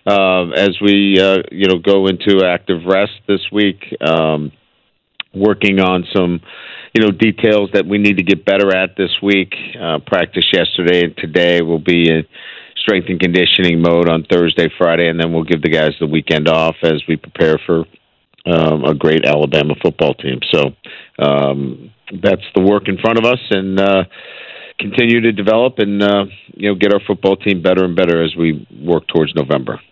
as we go into active rest this week. Working on some details that we need to get better at this week. Practice yesterday and today will be in strength and conditioning mode on Thursday, Friday, and then we'll give the guys the weekend off as we prepare for a great Alabama football team. So that's the work in front of us, and continue to develop and get our football team better and better as we work towards November.